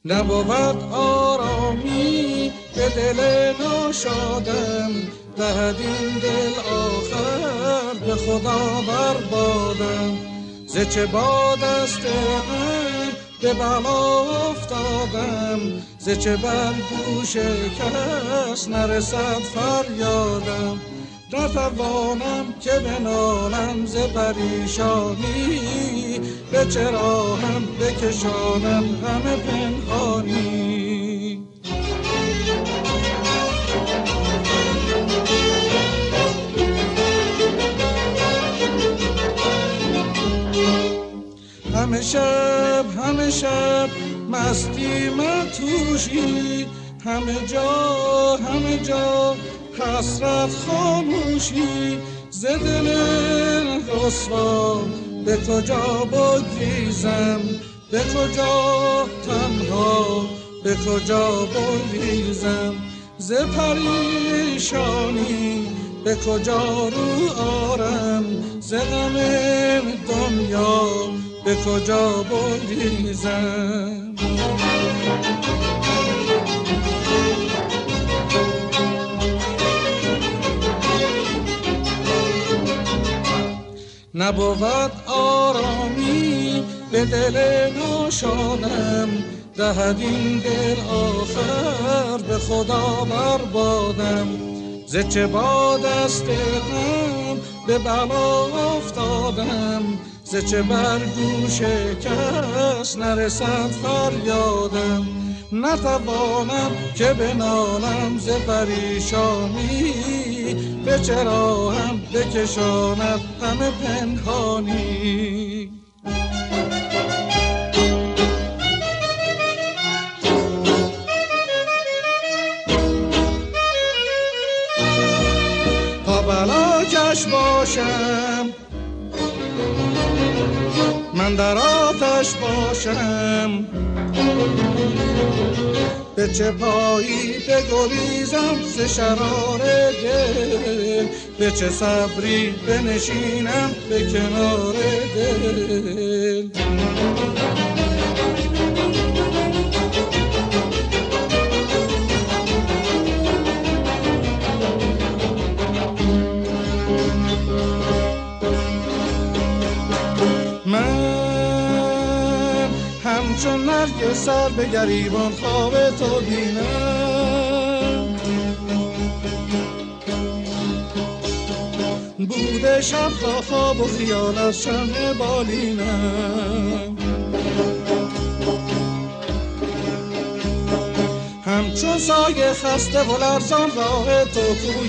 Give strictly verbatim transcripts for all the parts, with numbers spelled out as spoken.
نبود آرامی به دل ناشادم، دهد این دل آخر به خدا بربادم. ز چه باد است من به بلا افتادم، ز چه بر گوش کس نرسد فریادم. نتوانم که بنالم ز پریشانی، به چه راهم بکشانم همه پنهانی. همه شب همه شب مستی متوشی، همه جا همه جا حسرت خاموشی. ز دل رسوا به کجا بگریزم، به کجا تنها به کجا بگریزم. ز پریشانی به کجا رو آرم، ز غم دنیا به کجا بگریزم. نبود آرامی به دل ناشادم، دهد این دل آخر به خدا بربادم. ز چه باد است غم به بلا افتادم، ز چه بر گوش کس نرسد فریادم. نتوانم که بنالم ز پریشانی، به چه راهم بکشاند همه پنهانی. تا بلاکش باشم من در آتش باشم، به چه پایی بگریزم ز شرار دل، به چه صبری بنشینم به کنار دل. همچون نرگس سر به گریبان خواب تو بینم، بوده شب تا خواب و خیال از شمع بالینم. همچون سایه خسته و لرزان راه تو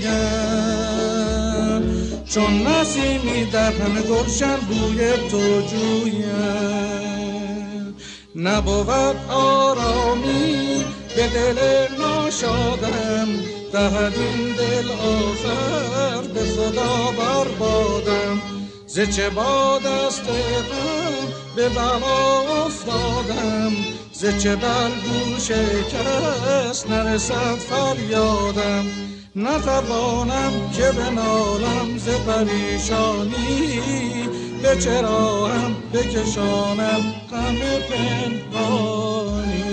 پویم، چون نسیمی در همه گلشن بوی تو جویم. نبود آرامی به دل ناشادم، دهد این دل آخر به خدا بربادم. ز چه باد است غم به بلا افتادم، ز چه بر گوش کس نرسد فریادم. نتوانم که بنالم ز پریشانی، به چه راهم بکشانم غم پنهانی.